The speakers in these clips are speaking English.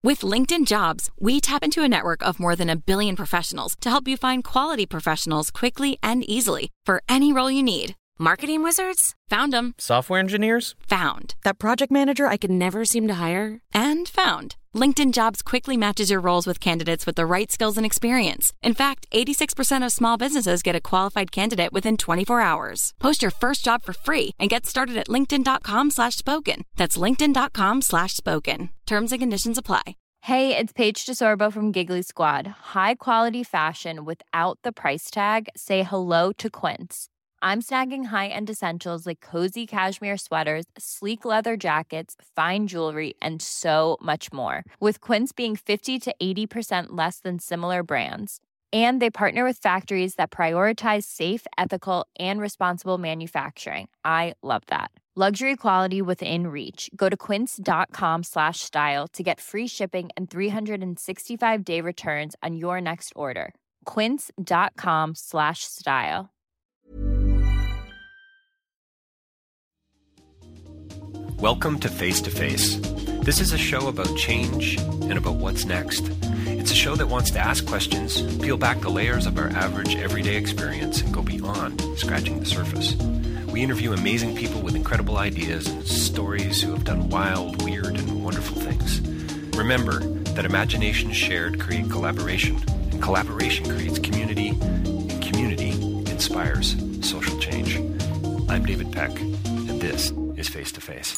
With LinkedIn Jobs, we tap into a network of more than 1 billion professionals to help you find quality professionals quickly and easily for any role you need. Marketing wizards? Found them. Software engineers? Found. That project manager I could never seem to hire? And found. LinkedIn Jobs quickly matches your roles with candidates with the right skills and experience. In fact, 86% of small businesses get a qualified candidate within 24 hours. Post your first job for free and get started at linkedin.com/spoken. That's linkedin.com/spoken. Terms and conditions apply. Hey, it's Paige DeSorbo from Giggly Squad. High quality fashion without the price tag. Say hello to Quince. I'm snagging high-end essentials like cozy cashmere sweaters, sleek leather jackets, fine jewelry, and so much more. With Quince being 50 to 80% less than similar brands. And they partner with factories that prioritize safe, ethical, and responsible manufacturing. I love that. Luxury quality within reach. Go to quince.com/style to get free shipping and 365-day returns on your next order. Quince.com/style. Welcome to Face to Face. This is a show about change and about what's next. It's a show that wants to ask questions, peel back the layers of our average everyday experience, and go beyond scratching the surface. We interview amazing people with incredible ideas and stories who have done wild, weird, and wonderful things. Remember that imagination shared creates collaboration, and collaboration creates community, and community inspires social change. I'm David Peck, and this is Face to Face.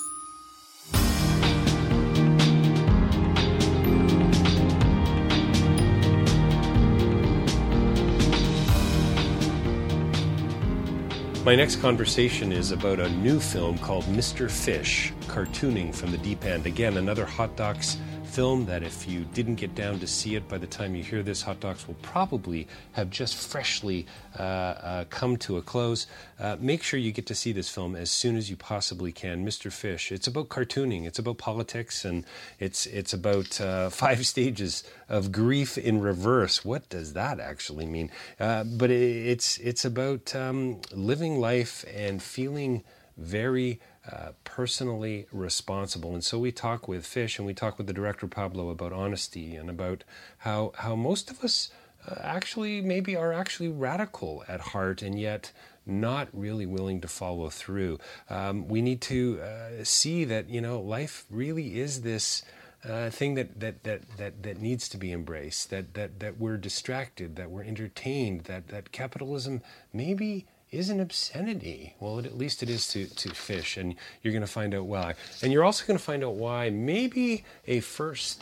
My next conversation is about a new film called Mr. Fish, cartooning from the deep end. Again, another Hot Docs film that if you didn't get down to see it by the time you hear this, Hot Docs will probably have just freshly come to a close. Make sure you get to see this film as soon as you possibly can. Mr. Fish. It's about cartooning. It's about politics, and it's about 5 stages of grief in reverse. What does that actually mean? But it's about living life and feeling very personally responsible. And so we talk with Fish, and we talk with the director Pablo about honesty and about how most of us actually maybe are actually radical at heart and yet not really willing to follow through. We need to see that, life really is this thing that needs to be embraced, that we're distracted, that we're entertained, that capitalism maybe is an obscenity. Well, at least it is to Fish, and you're going to find out why. And you're also going to find out why maybe a first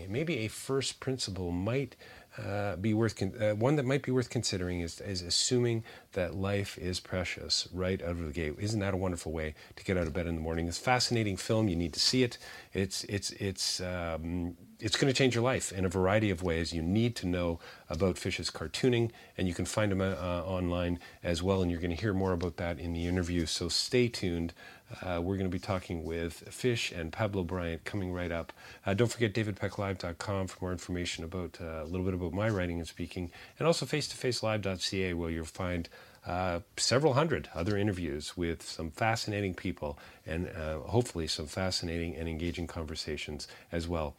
principle might be worth one that might be worth considering is assuming that life is precious right out of the gate. Isn't that a wonderful way to get out of bed in the morning? It's a fascinating film. You need to see it. It's going to change your life in a variety of ways. You need to know about Fish's cartooning, and you can find him online as well, and you're going to hear more about that in the interview. So stay tuned. We're going to be talking with Fish and Pablo Bryant coming right up. Don't forget davidpecklive.com for more information about a little bit about my writing and speaking, and also face-to-facelive.ca, where you'll find several hundred other interviews with some fascinating people and hopefully some fascinating and engaging conversations as well.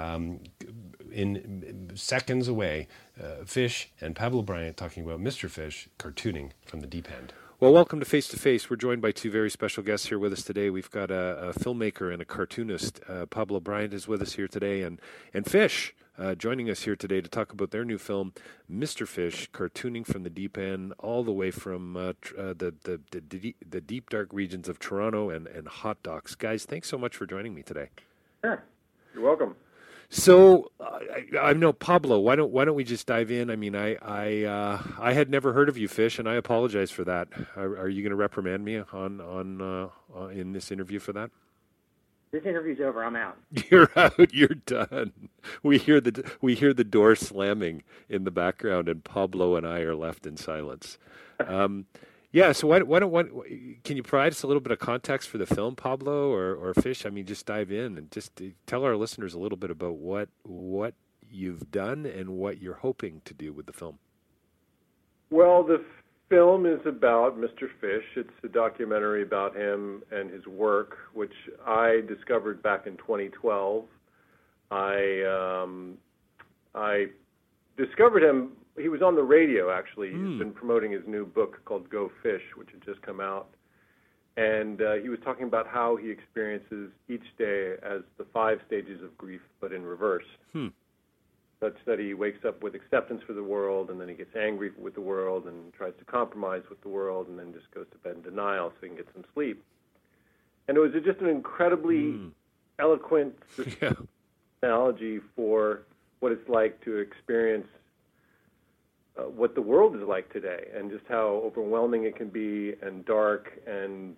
In seconds away, Fish and Pablo Bryant talking about Mr. Fish, cartooning from the deep end. Well, welcome to Face to Face. We're joined by 2 very special guests here with us today. We've got a filmmaker and a cartoonist. Pablo Bryant is with us here today, and Fish joining us here today to talk about their new film, Mr. Fish, cartooning from the deep end, all the way from the deep, dark regions of Toronto and Hot Docs. Guys, thanks so much for joining me today. Sure. You're welcome. So, I know, Pablo, why don't we just dive in? I mean, I had never heard of you, Fish, and I apologize for that. Are you going to reprimand me on in this interview for that? This interview's over. I'm out. You're out. You're done. We hear the door slamming in the background, and Pablo and I are left in silence. Yeah, so can you provide us a little bit of context for the film, Pablo or Fish? I mean, just dive in and just tell our listeners a little bit about what you've done and what you're hoping to do with the film. Well, the film is about Mr. Fish. It's a documentary about him and his work, which I discovered back in 2012 I discovered him. He was on the radio, actually. He's been promoting his new book called Go Fish, which had just come out. And he was talking about how he experiences each day as the 5 stages of grief, but in reverse. Such that he wakes up with acceptance for the world, and then he gets angry with the world and tries to compromise with the world, and then just goes to bed in denial so he can get some sleep. And it was just an incredibly eloquent analogy for what it's like to experience what the world is like today, and just how overwhelming it can be, and dark, and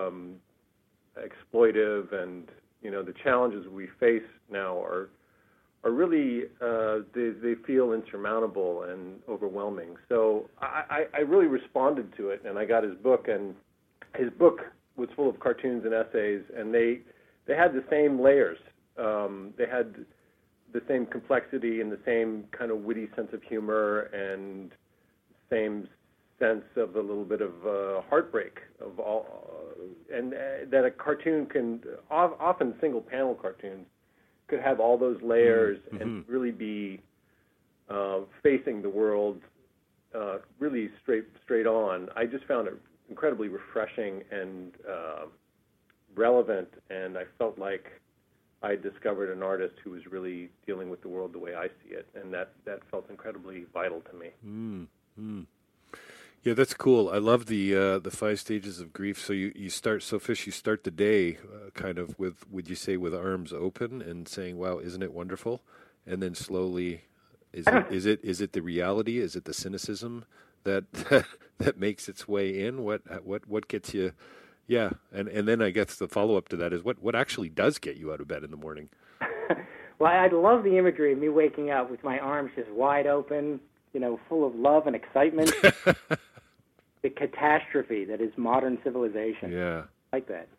exploitive, and the challenges we face now are really they feel insurmountable and overwhelming. So I really responded to it, and I got his book, and his book was full of cartoons and essays, and they had the same layers. They had the same complexity and the same kind of witty sense of humor and same sense of a little bit of heartbreak of all, and that a cartoon can often single panel cartoons could have all those layers and really be facing the world really straight on. I just found it incredibly refreshing and relevant, and I felt like I discovered an artist who was really dealing with the world the way I see it, and that felt incredibly vital to me. Yeah, that's cool. I love the 5 stages of grief. So you start, Fish, you start the day kind of with, would you say, with arms open and saying, "Wow, isn't it wonderful?" And then slowly, is it the reality? Is it the cynicism that that makes its way in? What gets you? Yeah, and then I guess the follow-up to that is what actually does get you out of bed in the morning? Well, I love the imagery of me waking up with my arms just wide open, full of love and excitement. The catastrophe that is modern civilization. Yeah. I like that.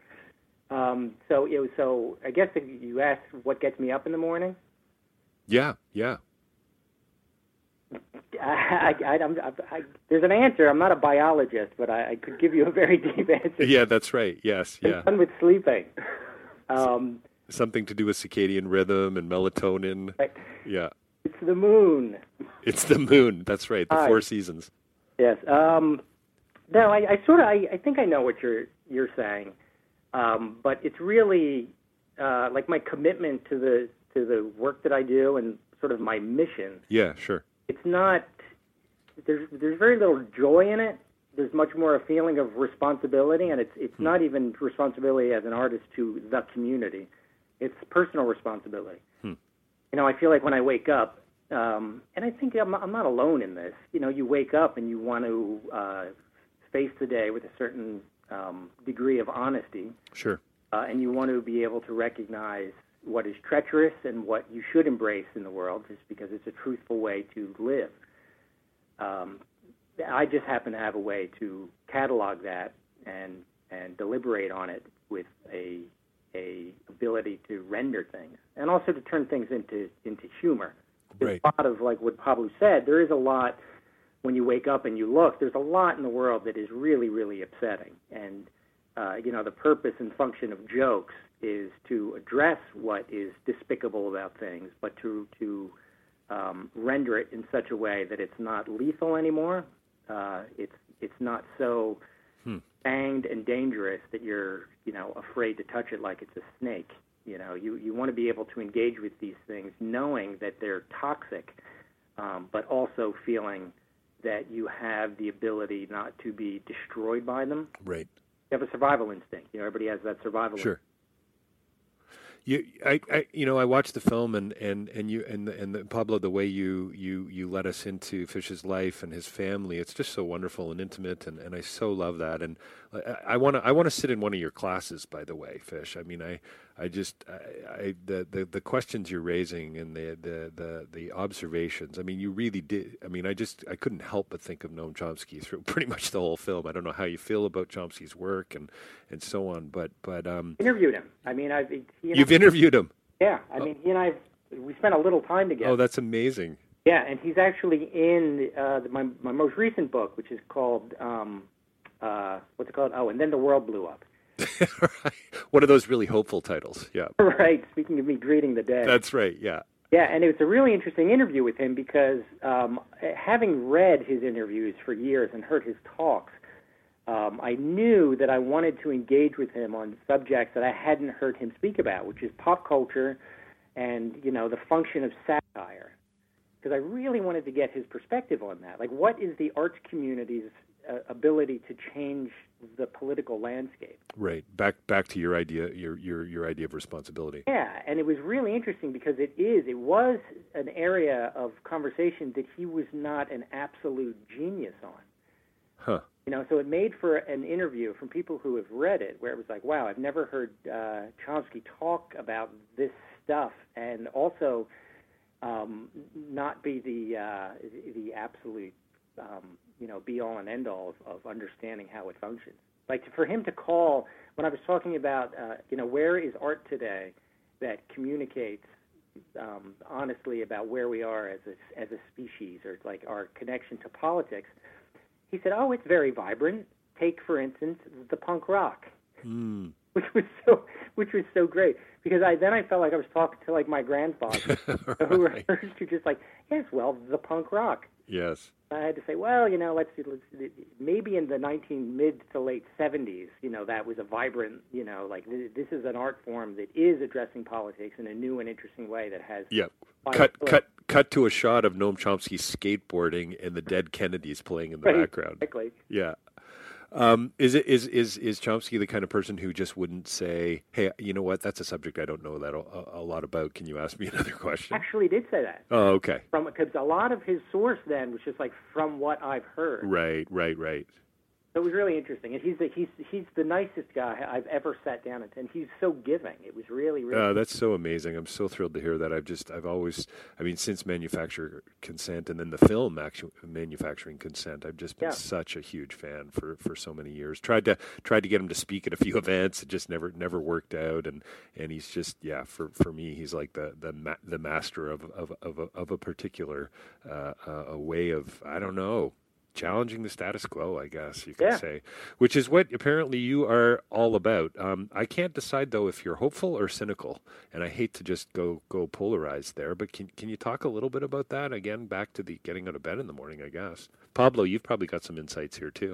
So I guess if you asked what gets me up in the morning? Yeah. There's an answer. I'm not a biologist, but I could give you a very deep answer. Yeah, that's right. Yes, yeah. It's fun with sleeping. Something to do with circadian rhythm and melatonin. Right. Yeah. It's the moon. It's the moon. That's right. The 4 seasons. Yes. No, I think I know what you're saying, but it's really like my commitment to the work that I do and sort of my mission. Yeah, sure. It's not. There's very little joy in it. There's much more a feeling of responsibility, and it's not even responsibility as an artist to the community. It's personal responsibility. I feel like when I wake up. And I think I'm not alone in this. You wake up and you want to face the day with a certain degree of honesty. Sure. And you want to be able to recognize what is treacherous and what you should embrace in the world, just because it's a truthful way to live. I just happen to have a way to catalog that and deliberate on it with a ability to render things and also to turn things into humor. There's a lot of, like what Pablo said, there is a lot when you wake up and you look, there's a lot in the world that is really, really upsetting. And, the purpose and function of jokes is to address what is despicable about things, but to render it in such a way that it's not lethal anymore. It's not so fanged and dangerous that you're, afraid to touch it like it's a snake. You want to be able to engage with these things knowing that they're toxic, but also feeling that you have the ability not to be destroyed by them. Right. You have a survival instinct. Everybody has that survival instinct. I watched the film and Pablo, the way you let us into Fish's life and his family, it's just so wonderful and intimate, and I so love that. And I want to sit in one of your classes, by the way, Fish. I mean, the questions you're raising and the observations. I mean, you really did. I mean, I couldn't help but think of Noam Chomsky through pretty much the whole film. I don't know how you feel about Chomsky's work and so on, but interviewed him. I mean, you've interviewed him. Yeah, I mean, he and I we spent a little time together. Oh, that's amazing. Yeah, and he's actually in my most recent book, which is called what's it called? Oh, And Then the World Blew Up. Right. One of those really hopeful titles. Yeah. Right. Speaking of me greeting the dead. That's right. Yeah. Yeah, and it was a really interesting interview with him because having read his interviews for years and heard his talks, I knew that I wanted to engage with him on subjects that I hadn't heard him speak about, which is pop culture and, the function of satire. Because I really wanted to get his perspective on that. Like, what is the arts community's ability to change the political landscape? Right. Back to your idea, your idea of responsibility. Yeah, and it was really interesting because it was an area of conversation that he was not an absolute genius on. Huh. So it made for an interview from people who have read it where it was like, wow, I've never heard Chomsky talk about this stuff, and also not be the absolute be-all and end-all of understanding how it functions. Like, for him to call, when I was talking about, where is art today that communicates honestly about where we are as a species, or like our connection to politics, he said, oh, it's very vibrant. Take, for instance, the punk rock. Which was so great, because I felt like I was talking to like my grandfather, Right. who were just like, yes, well, the punk rock. Yes. I had to say, well, let's maybe in the mid to late 70s, that was a vibrant, this is an art form that is addressing politics in a new and interesting way that has. Yeah. Cut to a shot of Noam Chomsky skateboarding and the dead Kennedys playing in the background. Exactly. Yeah. Is Chomsky the kind of person who just wouldn't say, hey, you know what, that's a subject I don't know that a lot about. Can you ask me another question? Actually, he did say that. Oh, okay. Because a lot of his source then was just like, from what I've heard. Right. So it was really interesting, and he's the nicest guy I've ever sat down and he's so giving. It was really, really. That's so amazing. I'm so thrilled to hear that. I've always, since Manufacturer Consent and then the film Manufacturing Consent, I've just been such a huge fan for so many years. Tried to get him to speak at a few events. It just never worked out, and he's just for me he's like the master of a particular a way of, I don't know, challenging the status quo, I guess you could say, which is what apparently you are all about. I can't decide, though, if you're hopeful or cynical, and I hate to just go polarized there, but can you talk a little bit about that? Again, back to the getting out of bed in the morning, I guess. Pablo, you've probably got some insights here, too.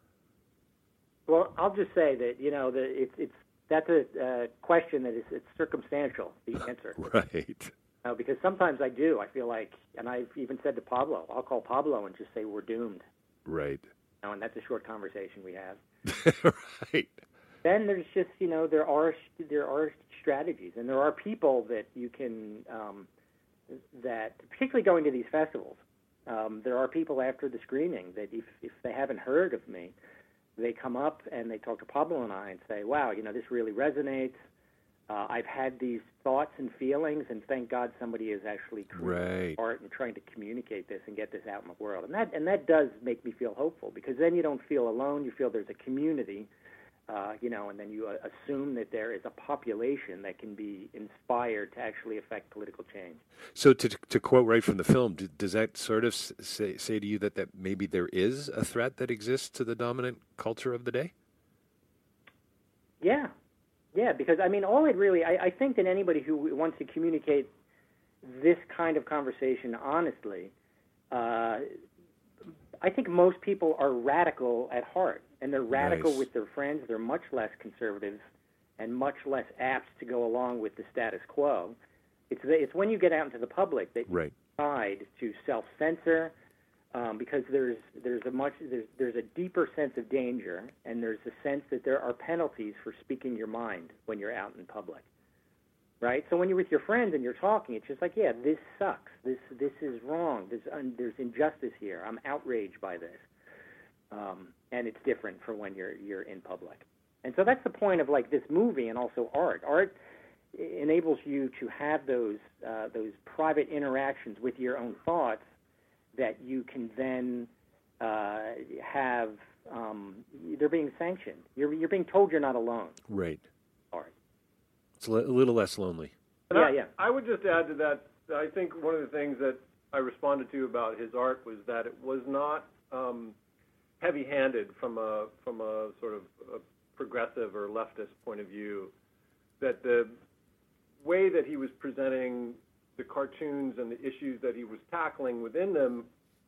Well, I'll just say that, that's a question that it's circumstantial, the answer. Right. Because sometimes I do. I feel like, and I've even said to Pablo, I'll call Pablo and just say we're doomed. Right. And that's a short conversation we have. Right. Then there's just, there are strategies, and there are people that you can, that particularly going to these festivals, there are people after the screening that if they haven't heard of me, they come up and they talk to Pablo and I and say, wow, this really resonates. I've had these thoughts and feelings, and thank God somebody is actually creating art and trying to communicate this and get this out in the world. And that does make me feel hopeful, because then you don't feel alone. You feel there's a community, and then you assume that there is a population that can be inspired to actually affect political change. So to quote right from the film, does that sort of say to you that maybe there is a threat that exists to the dominant culture of the day? Yeah. Yeah, because, all it really, I think that anybody who wants to communicate this kind of conversation honestly, I think most people are radical at heart, and they're radical with their friends. They're much less conservative and much less apt to go along with the status quo. It's when you get out into the public that you decide to self-censor, because there's a deeper sense of danger, and there's a sense that there are penalties for speaking your mind when you're out in public, right? So when you're with your friends and you're talking, it's just like, yeah, this sucks. This is wrong. There's injustice here. I'm outraged by this, and it's different from when you're in public. And so that's the point of like this movie and also art. Art enables you to have those private interactions with your own thoughts that you can then have, they're being sanctioned. You're being told you're not alone. Right. Art. It's a little less lonely. Yeah. I would just add to that, I think one of the things that I responded to about his art was that it was not heavy-handed from a sort of progressive or leftist point of view, that the way that he was presenting the cartoons and the issues that he was tackling within them,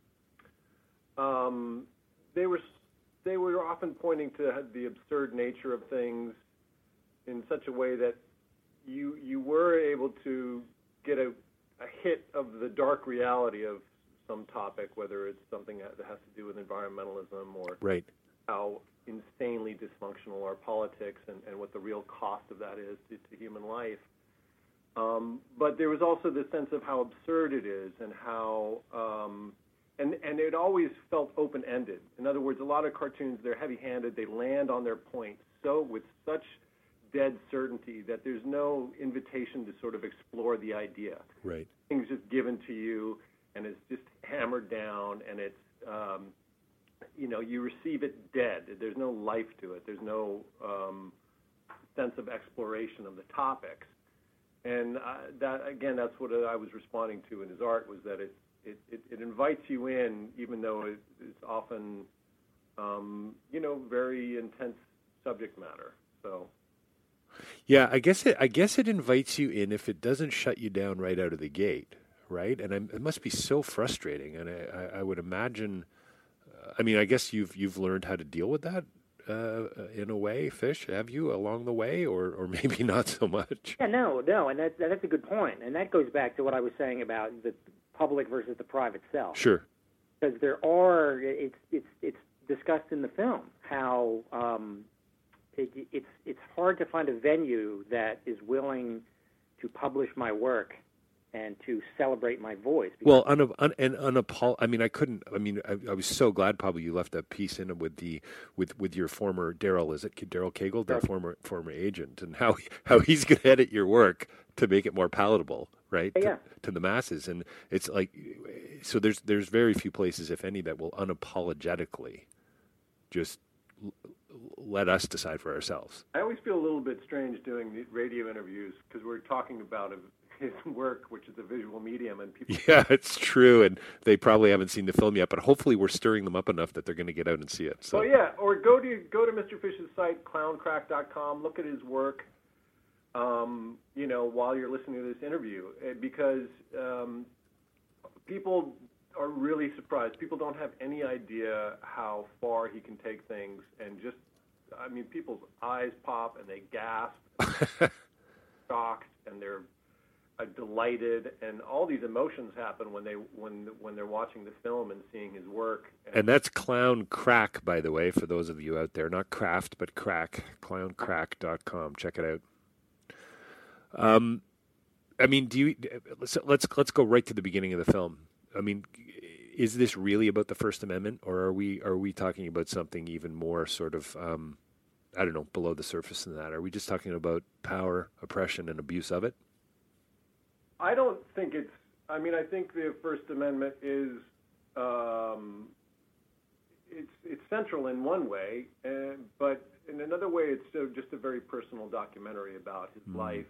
they were often pointing to the absurd nature of things in such a way that you were able to get a hit of the dark reality of some topic, whether it's something that has to do with environmentalism or right. how insanely dysfunctional our politics and what the real cost of that is to human life. But there was also this sense of how absurd it is and how, and it always felt open-ended. In other words, a lot of cartoons, they're heavy-handed, they land on their point with such dead certainty that there's no invitation to sort of explore the idea. Right. Things just given to you, and it's just hammered down, and it's, you receive it dead. There's no life to it. There's no sense of exploration of the topics. And that's what I was responding to in his art, was that it invites you in, even though it's often, very intense subject matter. So. Yeah, I guess it invites you in if it doesn't shut you down right out of the gate, right? And it must be so frustrating. And I would imagine, I guess you've learned how to deal with that in a way, Fish. Have you along the way, or maybe not so much? Yeah, no, and that's a good point, and that goes back to what I was saying about the public versus the private self. Sure. Because it's discussed in the film how it's hard to find a venue that is willing to publish my work and to celebrate my voice. Well, I was so glad probably you left that piece in with your former Daryl. Is it Daryl Cagle, that former agent, and how he's going to edit your work to make it more palatable, right? Yeah. To the masses, and it's like, so there's very few places, if any, that will unapologetically just let us decide for ourselves. I always feel a little bit strange doing the radio interviews because we're talking about his work, which is a visual medium, and people. Yeah, it's true, and they probably haven't seen the film yet, but hopefully we're stirring them up enough that they're going to get out and see it. So. Well, yeah, or go to Mr. Fish's site, clowncrack.com, look at his work, while you're listening to this interview, because people are really surprised. People don't have any idea how far he can take things, and people's eyes pop and they gasp, shocked, and they're delighted, and all these emotions happen when they're watching the film and seeing his work. And that's Clown Crack, by the way, for those of you out there, not craft but crack, clowncrack.com. Check it out. Let's go right to the beginning of the film. Is this really about the First Amendment, or are we talking about something even more sort of below the surface than that? Are we just talking about power, oppression, and abuse of it? I don't think it's. I think the First Amendment is. It's central in one way, but in another way, it's just a very personal documentary about his life,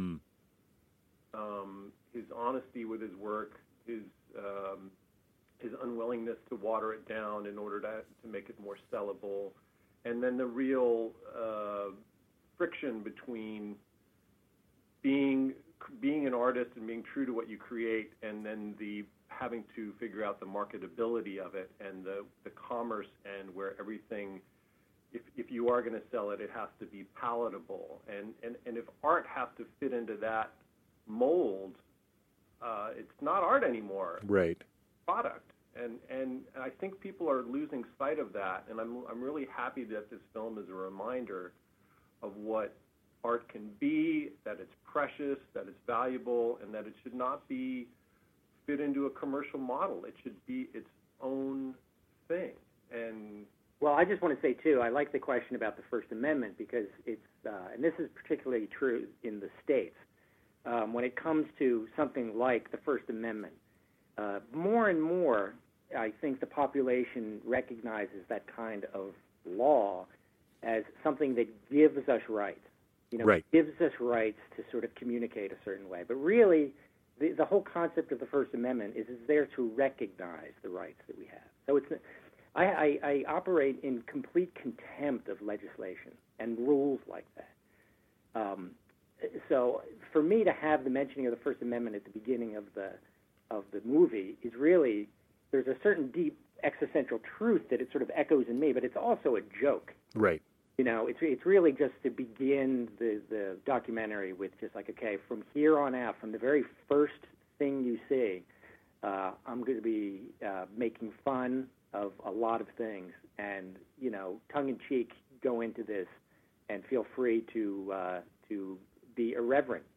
his honesty with his work, his unwillingness to water it down in order to make it more sellable, and then the real friction between being an artist and being true to what you create, and then the having to figure out the marketability of it and the commerce, and where everything, if you are going to sell it, it has to be palatable, and if art has to fit into that mold, it's not art anymore. Right. Product. And I think people are losing sight of that, and I'm really happy that this film is a reminder of what art can be, that it's precious, that it's valuable, and that it should not be fit into a commercial model. It should be its own thing. And well, I just want to say too, I like the question about the First Amendment, because it's and this is particularly true in the States. When it comes to something like the First Amendment, more and more, I think the population recognizes that kind of law as something that gives us rights. Right. Gives us rights to sort of communicate a certain way. But really, the whole concept of the First Amendment is there to recognize the rights that we have. So I operate in complete contempt of legislation and rules like that. So for me to have the mentioning of the First Amendment at the beginning of the movie is really, there's a certain deep existential truth that it sort of echoes in me, but it's also a joke. Right. It's really just to begin the documentary with just like, okay, from here on out, from the very first thing you see, I'm going to be making fun of a lot of things, and tongue-in-cheek go into this, and feel free to be irreverent.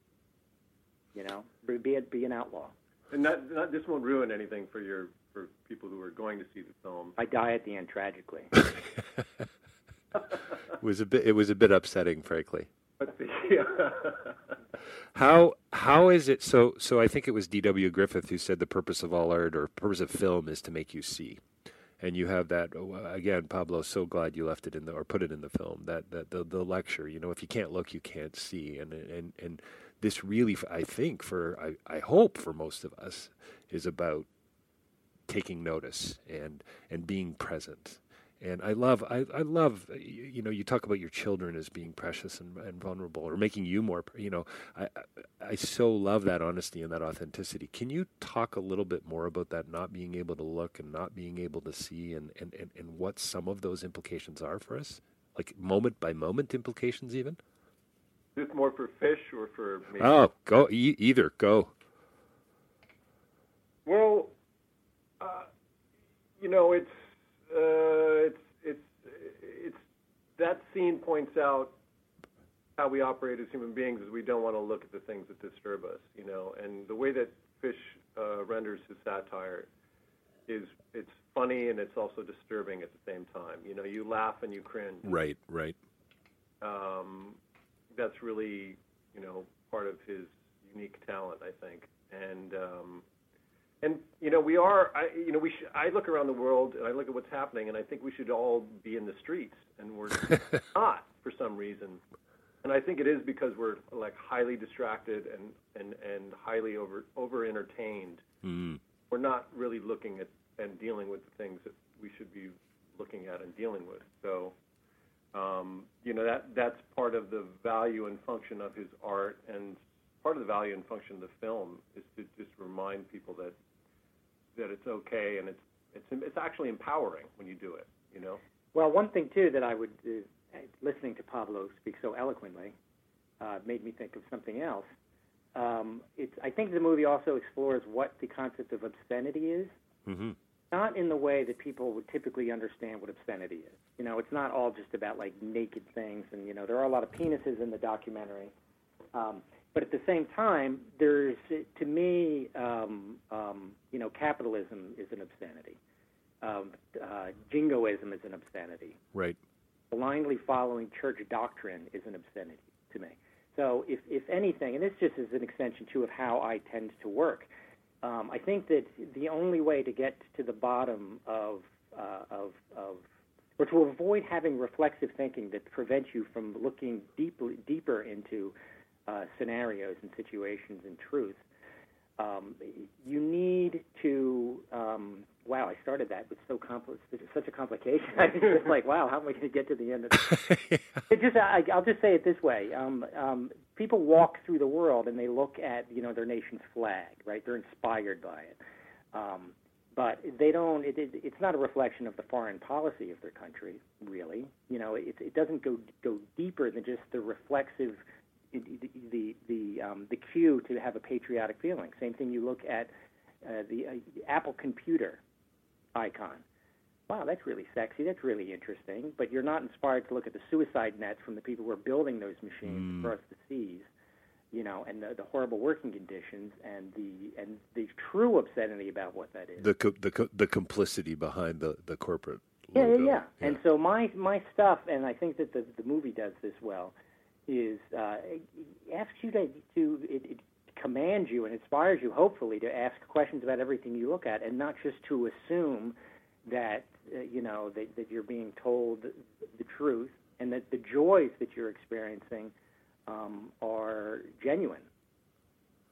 Be an outlaw. And this won't ruin anything for people who are going to see the film. I die at the end tragically. It was a bit upsetting, frankly. Yeah. How is it? So I think it was D.W. Griffith who said the purpose of all art or purpose of film is to make you see, and you have that again, Pablo. So glad you left it in or put it in the film. That the lecture. If you can't look, you can't see, and this really, I think, I hope for most of us, is about taking notice and being present. And I love, you talk about your children as being precious and vulnerable, or making you more, I so love that honesty and that authenticity. Can you talk a little bit more about that, not being able to look and not being able to see, and what some of those implications are for us? Like moment by moment implications even? Is this more for Fish or for me? Oh, go, either, go. Well, it's that scene points out how we operate as human beings, is we don't want to look at the things that disturb us, and the way that Fish renders his satire is, it's funny and it's also disturbing at the same time. You laugh and you cringe. Right. That's really, part of his unique talent, I think, and I look around the world and I look at what's happening, and I think we should all be in the streets, and we're not for some reason. And I think it is because we're like highly distracted and highly over entertained. Mm. We're not really looking at and dealing with the things that we should be looking at and dealing with. So, that's part of the value and function of his art, and part of the value and function of the film is to just remind people that it's okay, and it's actually empowering when you do it. Well, one thing too that I would, listening to Pablo speak so eloquently, made me think of something else. I think the movie also explores what the concept of obscenity is. Mm-hmm. Not in the way that people would typically understand what obscenity is. It's not all just about like naked things, and there are a lot of penises in the documentary. But at the same time, there's, to me, capitalism is an obscenity. Jingoism is an obscenity. Right. Blindly following church doctrine is an obscenity to me. So if anything, and this just is an extension, too, of how I tend to work, I think that the only way to get to the bottom of or to avoid having reflexive thinking that prevents you from looking deeper into scenarios and situations and truth, you need to. Wow, I started that with such a complication. I was just like, wow, how am I going to get to the end of it? I'll just say it this way: people walk through the world and they look at their nation's flag, right? They're inspired by it, but they don't. It's not a reflection of the foreign policy of their country, really. It doesn't go deeper than just the reflexive. The cue to have a patriotic feeling. Same thing. You look at the Apple computer icon. Wow, that's really sexy. That's really interesting. But you're not inspired to look at the suicide nets from the people who are building those machines across the seas, and the horrible working conditions and the true obscenity about what that is. The complicity behind the corporate logo. Yeah. And so my stuff, and I think that the movie does this well, is asks you it commands you and inspires you, hopefully, to ask questions about everything you look at, and not just to assume that that you're being told the truth, and that the joys that you're experiencing are genuine.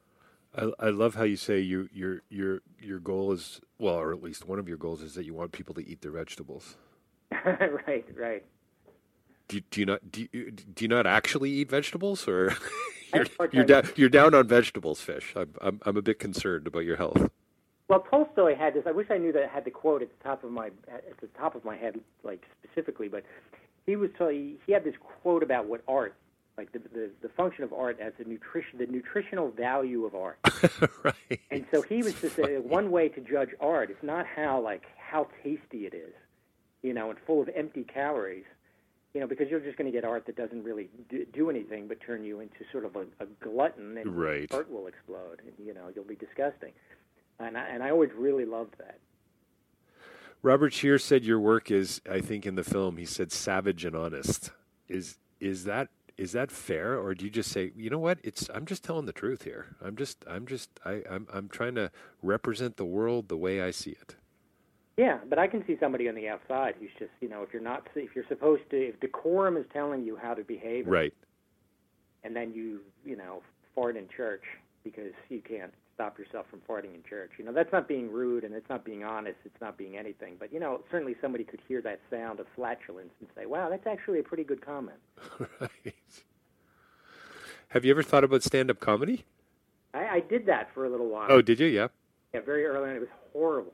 I love how you say your goal is, well, or at least one of your goals is that you want people to eat their vegetables. Right. Do you not actually eat vegetables, or you're down on vegetables, Fish? I'm a bit concerned about your health. Well, Tolstoy had this. I wish I knew that I had the quote at the top of my head, like specifically. But he had this quote about what art, like the function of art as the nutritional value of art. Right. And so he was to say one way to judge art is not how tasty it is, and full of empty calories, because you're just going to get art that doesn't really do anything but turn you into sort of a glutton, and right. Art will explode, and you'll be disgusting. And I always really loved that. Robert Scheer said your work is, I think in the film, he said savage and honest. Is that fair, or do you just say, you know what? I'm just telling the truth here. I'm trying to represent the world the way I see it. Yeah, but I can see somebody on the outside who's just, if decorum is telling you how to behave, right? And then you fart in church because you can't stop yourself from farting in church. That's not being rude, and it's not being honest. It's not being anything. But, certainly somebody could hear that sound of flatulence and say, wow, that's actually a pretty good comment. Right. Have you ever thought about stand-up comedy? I did that for a little while. Oh, did you? Yeah. Yeah, very early on. It was horrible.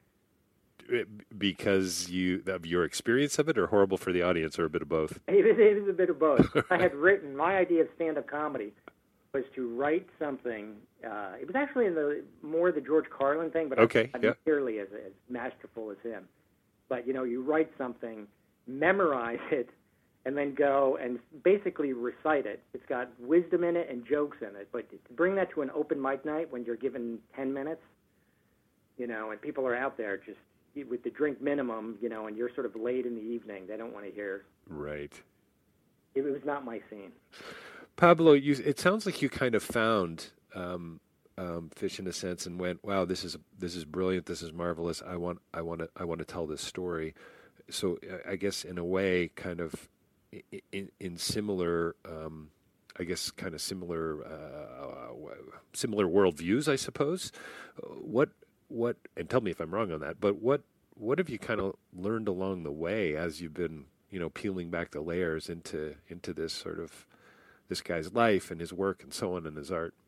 Because of your experience of it, or horrible for the audience, or a bit of both? It was a bit of both. I had written, my idea of stand-up comedy was to write something. It was actually more the George Carlin thing, but okay, not nearly as masterful as him. But, you write something, memorize it, and then go and basically recite it. It's got wisdom in it and jokes in it. But to bring that to an open mic night when you're given 10 minutes, and people are out there just with the drink minimum, and you're sort of late in the evening, they don't want to hear. Right. It was not my scene. Pablo, it sounds like you kind of found Fish in a sense and went, "Wow, this is brilliant. This is marvelous. I want to tell this story." So I guess in a way, kind of in similar, similar worldviews, I suppose. What and tell me if I'm wrong on that. But what have you kind of learned along the way as you've been peeling back the layers into this sort of this guy's life and his work and so on and his art?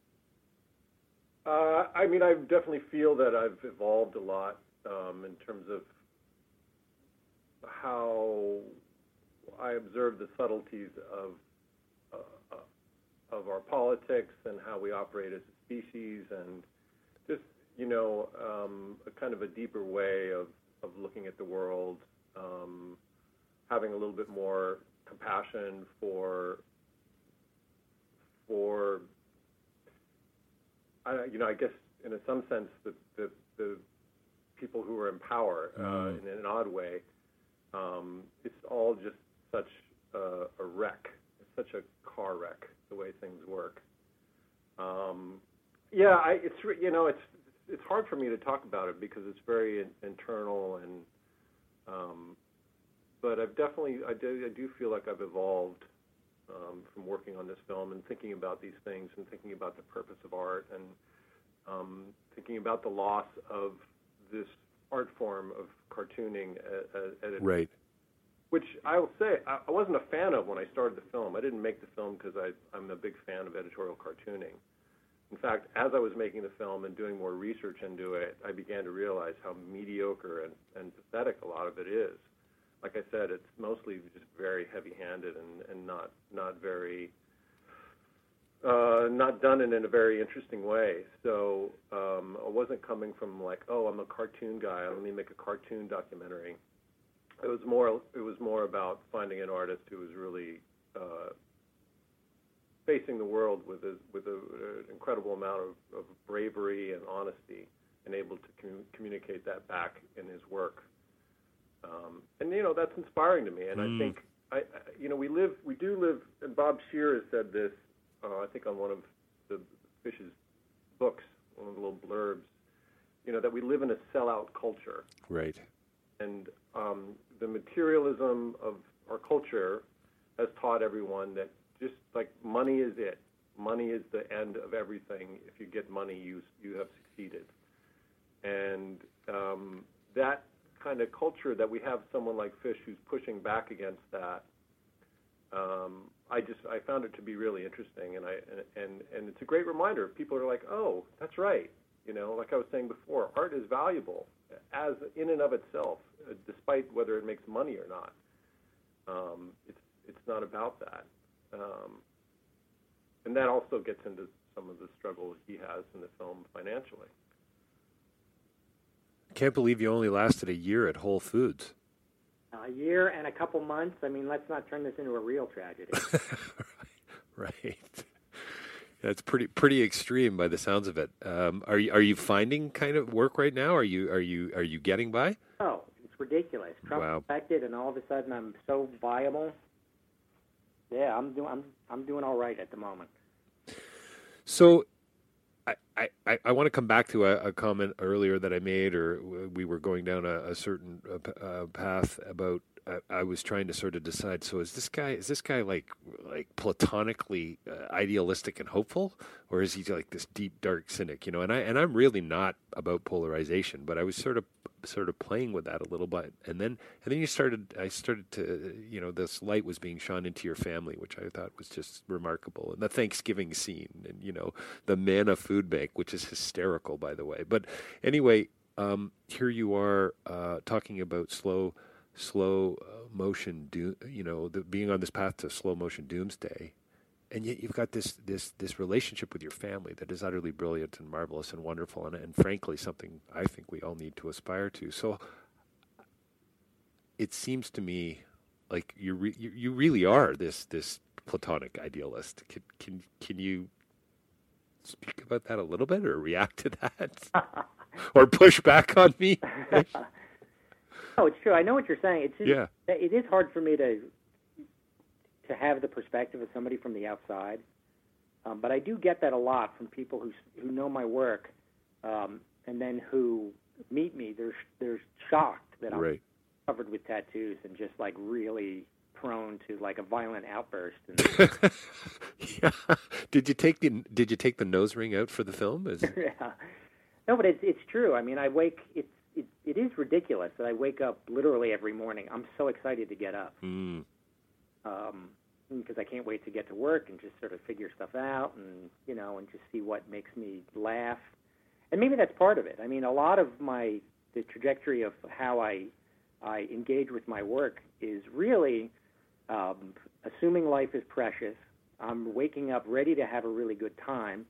I definitely feel that I've evolved a lot in terms of how I observe the subtleties of our politics and how we operate as a species, and just a kind of a deeper way of looking at the world, having a little bit more compassion for I guess in some sense the people who are in power in an odd way. It's all just such a wreck. It's such a car wreck the way things work. It's hard for me to talk about it because it's very internal, and but I do feel like I've evolved from working on this film and thinking about these things and thinking about the purpose of art and thinking about the loss of this art form of cartooning right. Which I will say I wasn't a fan of when I started the film. I didn't make the film because I'm a big fan of editorial cartooning. In fact, as I was making the film and doing more research into it, I began to realize how mediocre and pathetic a lot of it is. Like I said, it's mostly just very heavy-handed and not very not done in a very interesting way. So I wasn't coming from like, oh, I'm a cartoon guy, let me make a cartoon documentary. It was more about finding an artist who was really facing the world with an incredible amount of bravery and honesty, and able to communicate that back in his work. And that's inspiring to me. And I think we do live. And Bob Scheer has said this. I think on one of the Fish's books, one of the little blurbs. That we live in a sellout culture. Right. And the materialism of our culture has taught everyone that just like money is it. money is the end of everything. If you get money, you have succeeded. And that kind of culture that we have someone like Fish who's pushing back against that, I found it to be really interesting, and it's a great reminder. People are like, oh, that's right. Like I was saying before, art is valuable as in and of itself, despite whether it makes money or not. It's not about that, and that also gets into some of the struggle he has in the film financially. I can't believe you only lasted a year at Whole Foods. A year and a couple months. I mean, let's not turn this into a real tragedy. Right. That's pretty extreme by the sounds of it. Are you finding kind of work right now? Are you getting by? Oh, it's ridiculous. Trump elected, and all of a sudden I'm so viable. Yeah, I'm doing all right at the moment. So, I want to come back to a comment earlier that I made, or we were going down a certain path about. I was trying to sort of decide. So is this guy like platonically idealistic and hopeful, or is he like this deep dark cynic? And I'm really not about polarization, but I was sort of playing with that a little bit, and then I started to this light was being shone into your family, which I thought was just remarkable, and the Thanksgiving scene, and the Manna Food Bank, which is hysterical, by the way. But anyway, here you are talking about slow motion being on this path to slow motion doomsday, and yet you've got this relationship with your family that is utterly brilliant and marvelous and wonderful, and frankly something I think we all need to aspire to. So it seems to me like you really are this platonic idealist. Can you speak about that a little bit, or react to that, or push back on me? No, it's true. I know what you're saying. It's just, It is hard for me to have the perspective of somebody from the outside, but I do get that a lot from people who know my work, and then who meet me. They're shocked that I'm covered with tattoos and just like really prone to like a violent outburst. Yeah. Did you take the nose ring out for the film? Yeah. No, but it's true. I mean, it is ridiculous that I wake up literally every morning. I'm so excited to get up. Because I can't wait to get to work and just sort of figure stuff out and just see what makes me laugh. And maybe that's part of it. I mean, a lot of the trajectory of how I engage with my work is really assuming life is precious. I'm waking up ready to have a really good time.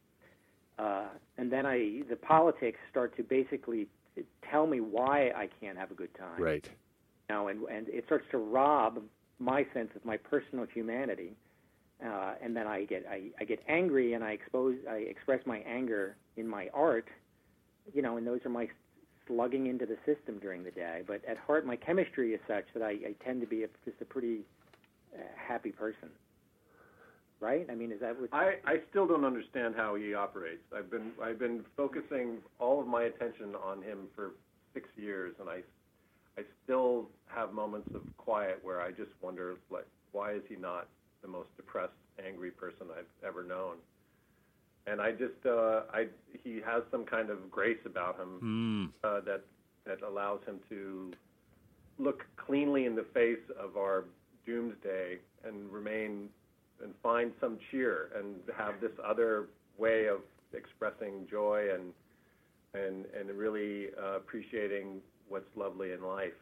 And then the politics start to basically tell me why I can't have a good time. Right. And it starts to rob my sense of my personal humanity, and then I get angry, and I express my anger in my art, and those are my slugging into the system during the day. But at heart, my chemistry is such that I tend to be just a pretty happy person. Right? I mean, is that what? I still don't understand how he operates. I've been focusing all of my attention on him for 6 years, and I still have moments of quiet where I just wonder, like, why is he not the most depressed, angry person I've ever known? And I just he has some kind of grace about him that allows him to look cleanly in the face of our doomsday and remain and find some cheer and have this other way of expressing joy and really appreciating what's lovely in life.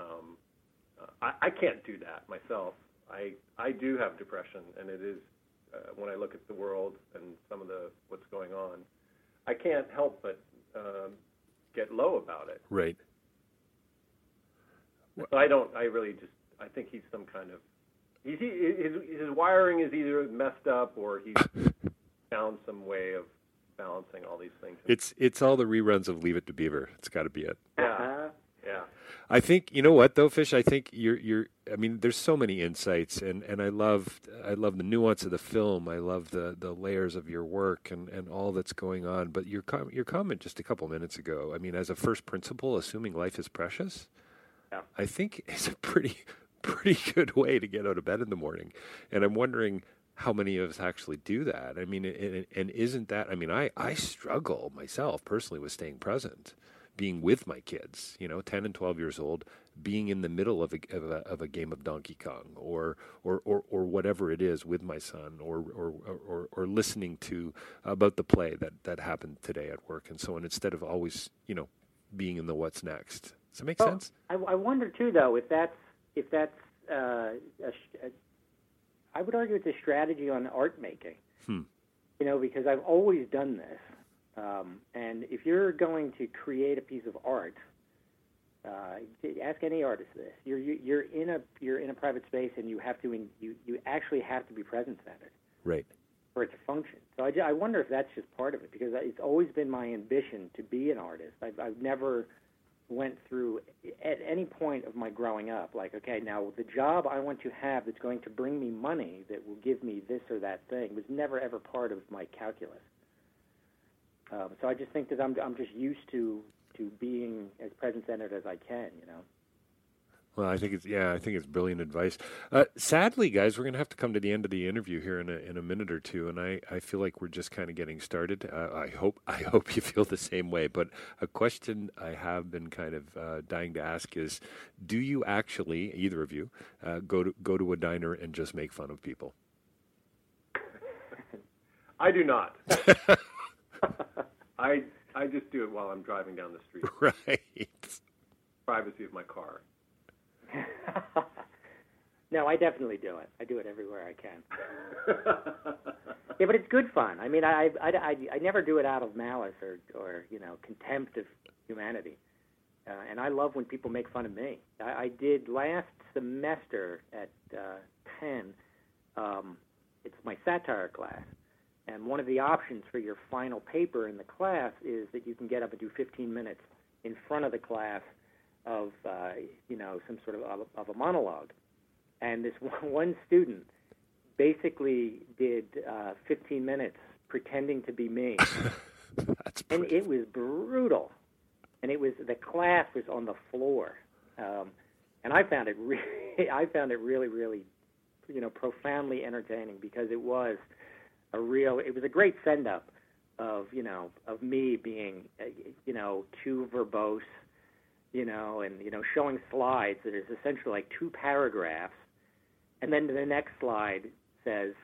I can't do that myself. I do have depression, and it is when I look at the world and some of what's going on, I can't help but get low about it. Right. So I think he's some kind of his wiring is either messed up or he's found some way of balancing all these things. It's all the reruns of Leave It to Beaver. It's got to be it. Yeah. I think, you know what though, Fish? I think you're. I mean, there's so many insights, and I love the nuance of the film. I love the layers of your work and all that's going on. But your comment just a couple minutes ago. I mean, as a first principle, assuming life is precious, I think is a pretty good way to get out of bed in the morning. And I'm wondering, how many of us actually do that? I mean, and isn't that, I mean, I struggle myself personally with staying present, being with my kids, 10 and 12 years old, being in the middle of a game of Donkey Kong or whatever it is with my son, or listening to about the play that happened today at work and so on, instead of always, being in the what's next. Does that make sense? I wonder too, though, if that's I would argue it's a strategy on art making. Because I've always done this. And if you're going to create a piece of art, ask any artist this. You're in a private space, and you actually have to be present-centered, right, for it to function. So I wonder if that's just part of it, because it's always been my ambition to be an artist. I've never went through at any point of my growing up like, okay, now the job I want to have that's going to bring me money that will give me this or that thing was never ever part of my calculus. So I just think that I'm just used to being as present-centered as I can, Well, I think it's brilliant advice. Sadly, guys, we're going to have to come to the end of the interview here in a minute or two, and I feel like we're just kind of getting started. I hope you feel the same way. But a question I have been kind of dying to ask is: do you actually, either of you, go to a diner and just make fun of people? I do not. I just do it while I'm driving down the street. Right. Privacy of my car. No, I definitely do it. I do it everywhere I can. Yeah, but it's good fun. I mean, I never do it out of malice or contempt of humanity. And I love when people make fun of me. I did last semester at Penn. It's my satire class. And one of the options for your final paper in the class is that you can get up and do 15 minutes in front of the class of some sort of a monologue. And this one student basically did 15 minutes pretending to be me. And it was brutal. And the class was on the floor. And I found it really, really, profoundly entertaining, because it was a great send-up of me being, too verbose, and, showing slides that is essentially like 2 paragraphs, and then the next slide says,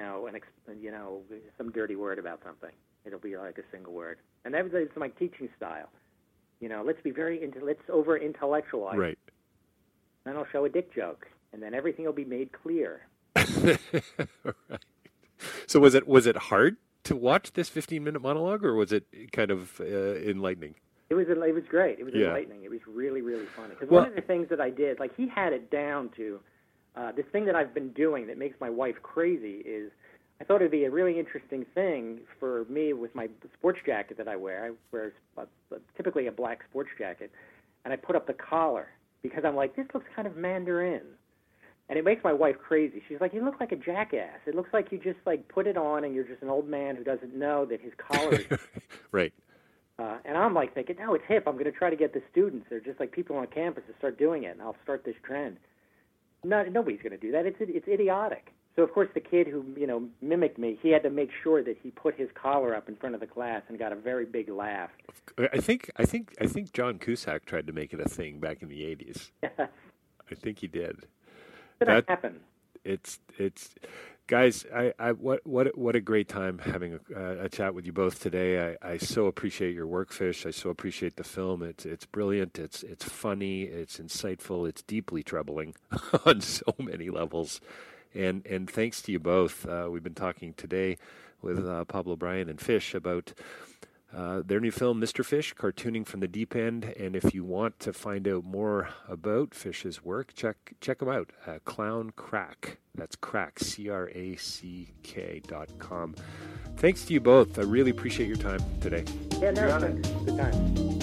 some dirty word about something. It'll be like a single word. And that was my teaching style. Let's over-intellectualize. Right. Then I'll show a dick joke, and then everything will be made clear. Right. So was it hard to watch this 15-minute monologue, or was it kind of enlightening? It was great. It was enlightening. It was really, really funny. Because one of the things that I did, like, he had it down to this thing that I've been doing that makes my wife crazy is I thought it would be a really interesting thing for me with my sports jacket that I wear. I wear typically a black sports jacket, and I put up the collar because I'm like, this looks kind of Mandarin. And it makes my wife crazy. She's like, you look like a jackass. It looks like you just, put it on and you're just an old man who doesn't know that his collar is... Right. And I'm thinking, no, it's hip. I'm going to try to get the students. They're just like people on campus to start doing it, and I'll start this trend. No, nobody's going to do that. It's idiotic. So, of course, the kid who, mimicked me, he had to make sure that he put his collar up in front of the class and got a very big laugh. I think John Cusack tried to make it a thing back in the 80s. Yes. I think he did. That happened. It's guys. What a great time having a chat with you both today. I so appreciate your work, Fish. I so appreciate the film. It's brilliant. It's funny. It's insightful. It's deeply troubling on so many levels. And thanks to you both. We've been talking today with Pablo Bryan and Fish about their new film, Mr. Fish, Cartooning from the Deep End. And if you want to find out more about Fish's work, check him out. Clown Crack. That's crack, CRACK.com. Thanks to you both. I really appreciate your time today. Yeah, no, thanks. Good time.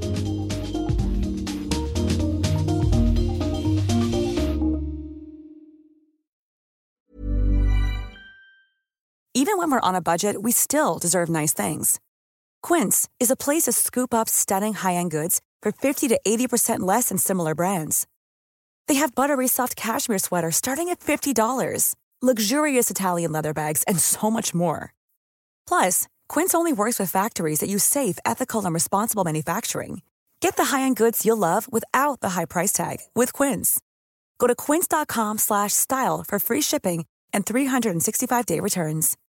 Even when we're on a budget, we still deserve nice things. Quince is a place to scoop up stunning high-end goods for 50 to 80% less than similar brands. They have buttery soft cashmere sweaters starting at $50, luxurious Italian leather bags, and so much more. Plus, Quince only works with factories that use safe, ethical, and responsible manufacturing. Get the high-end goods you'll love without the high price tag with Quince. Go to quince.com/style for free shipping and 365-day returns.